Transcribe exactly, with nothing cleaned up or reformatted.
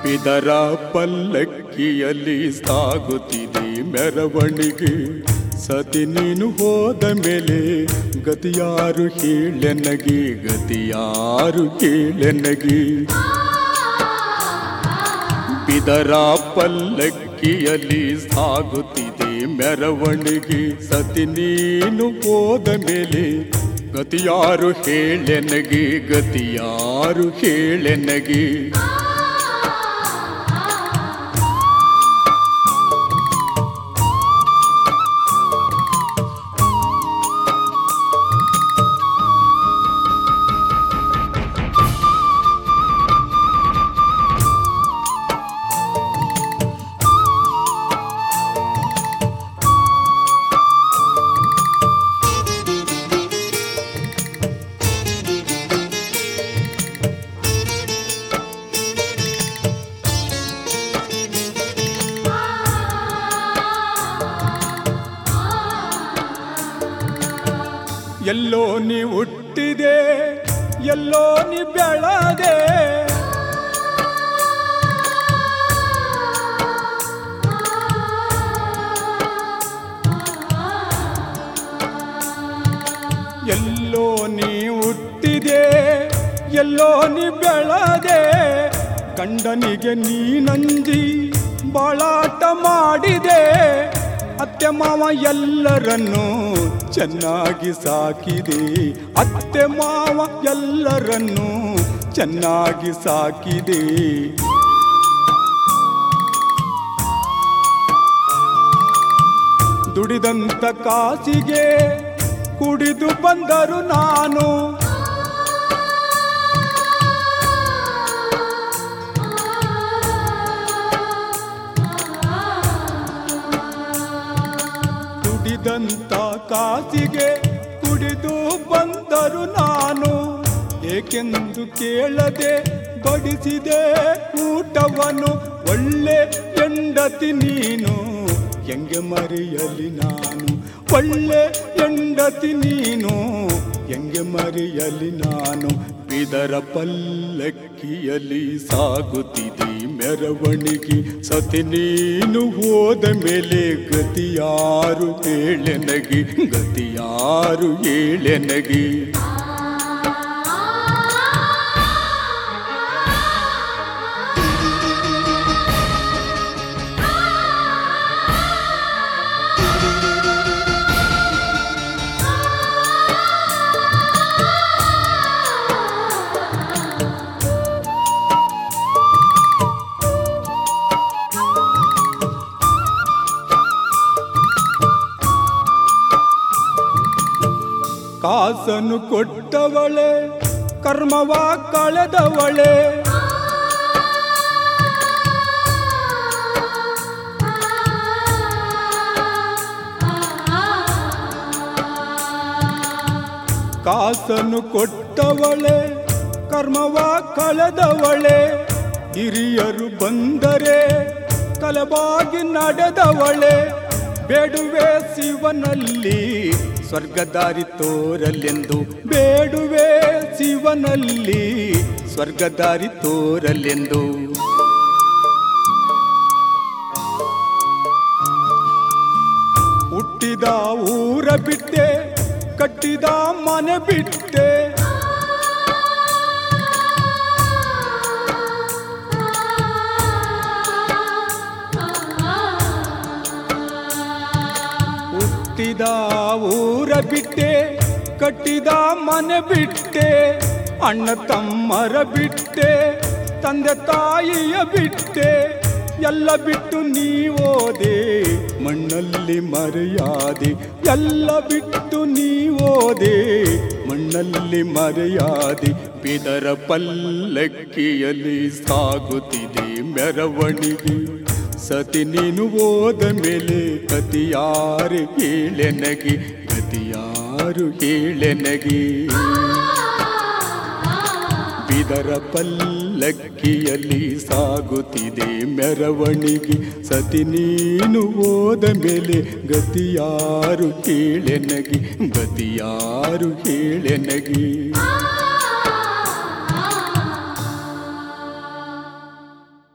ಬಿದರ ಪಲ್ಲಕ್ಕಿಯಲ್ಲಿ ಸಾಗುತ್ತಿದೆ ಮೆರವಣಿಗೆ. ಸತಿ ನೀನು ಹೋದ ಮೇಲೆ ಗತಿಯಾರು ಹೇಳೆನಗೆ, ಗತಿಯಾರು ಹೇಳೆನಗೆ. ಬಿದರ ಪಲ್ಲಕ್ಕಿಯಲ್ಲಿ ಸಾಗುತ್ತಿದೆ ಮೆರವಣಿಗೆ. ಸತಿ ನೀನು ಹೋದ ಮೇಲೆ ಗತಿಯಾರು ಹೇಳೆನಗೆ, ಗತಿಯಾರು ಹೇಳೆನಗೆ. ಎಲ್ಲೋ ನೀ ಹುಟ್ಟಿದೆ, ಎಲ್ಲೋ ನೀ ಬೆಳದೆ, ಎಲ್ಲೋ ನೀ ಹುಟ್ಟಿದೆ, ಎಲ್ಲೋ ನೀ ಬೆಳದೆ. ಗಂಡನಿಗೆ ನೀನಂದಿ ಬಾಳಾಟ ಮಾಡಿದೆ. ಅತ್ತೆ ಮಾವ ಎಲ್ಲರನ್ನು ಚೆನ್ನಾಗಿ ಸಾಕಿದೆ, ಅತ್ತೆ ಮಾವ ಎಲ್ಲರನ್ನು ಚೆನ್ನಾಗಿ ಸಾಕಿದೆ. ದುಡಿದಂತ ಕಾಸಿಗೆ ಕುಡಿದು ಬಂದರು ನಾನು, ದುಡಿದಂತ ಕಾಸಿಗೆ ಕುಡಿದು ಬಂದರು ನಾನು. ಏಕೆಂದು ಕೇಳದೆ ಬಡಿಸಿದೆ ಊಟವನ್ನು. ಒಳ್ಳೆ ಹೆಂಡತಿ ನೀನು ಹೆಂಗೆ ಮರೆಯಲಿ ನಾನು, ಒಳ್ಳೆ ಹೆಂಡತಿ ನೀನು ಹೆಂಗೆ ಮರೆಯಲಿ ನಾನು. ಬಿದರ ಪಲ್ಲಕ್ಕಿಯಲ್ಲಿ ಸಾಗುತ್ತಿದೆ ಮೆರವಣಿಗೆ. ಸತಿ ನೀನು ಹೋದ ಮೇಲೆ ಗತಿಯಾರು ಹೇಳೆನಗೆ, ಗತಿಯಾರು ಹೇಳೆನಗೆ. ಕಾಸನ್ನು ಕೊಟ್ಟವಳೆ ಕರ್ಮವ ಕಳೆದವಳೆ, ಕಾಸನ್ನು ಕೊಟ್ಟವಳೆ ಕರ್ಮವ ಕಳೆದವಳೆ. ಹಿರಿಯರು ಬಂದರೆ ತಲೆಬಾಗಿ ನಡೆದವಳೆ. ಬೇಡುವೆ ಶಿವನಲ್ಲಿ ಸ್ವರ್ಗದಾರಿ ತೋರಲೆಂದು, ಬೇಡುವೆ ಶಿವನಲ್ಲಿ ಸ್ವರ್ಗದಾರಿ ತೋರಲೆಂದು. ಹುಟ್ಟಿದ ಊರ ಬಿಟ್ಟೆ, ಕಟ್ಟಿದ ಮನೆ ಬಿಟ್ಟೆ, ಹುಟ್ಟಿದ ಊರ ಬಿಟ್ಟೆ, ಕಟ್ಟಿದ ಮನೆ ಬಿಟ್ಟೆ. ಅಣ್ಣ ತಮ್ಮರ ಬಿಟ್ಟೆ, ತಂದೆ ತಾಯಿಯ ಬಿಟ್ಟೆ. ಎಲ್ಲ ಬಿಟ್ಟು ನೀವೋದೆ ಮಣ್ಣಲ್ಲಿ ಮರೆಯಾದೆ, ಎಲ್ಲ ಬಿಟ್ಟು ನೀವೋದೆ ಮಣ್ಣಲ್ಲಿ ಮರೆಯಾದೆ. ಬಿದರ ಪಲ್ಲಕ್ಕಿಯಲ್ಲಿ ಸಾಗುತ್ತಿದೆ ಮೆರವಣಿಗೆ. ಸತಿ ನೀನು ಹೋದ ಮೇಲೆ ಗತಿಯಾರು ಹೇಳೆನಗೆ, ಗತಿಯಾರು ಹೇಳೆನಗೆ. ಬಿದರ ಪಲ್ಲಕ್ಕಿಯಲ್ಲಿ ಸಾಗುತ್ತಿದೆ ಮೆರವಣಿಗೆ. ಸತಿ ನೀನು ಹೋದ ಮೇಲೆ ಗತಿಯಾರು ಹೇಳೆನಗೆ, ಗತಿಯಾರು ಹೇಳೆನಗೆ.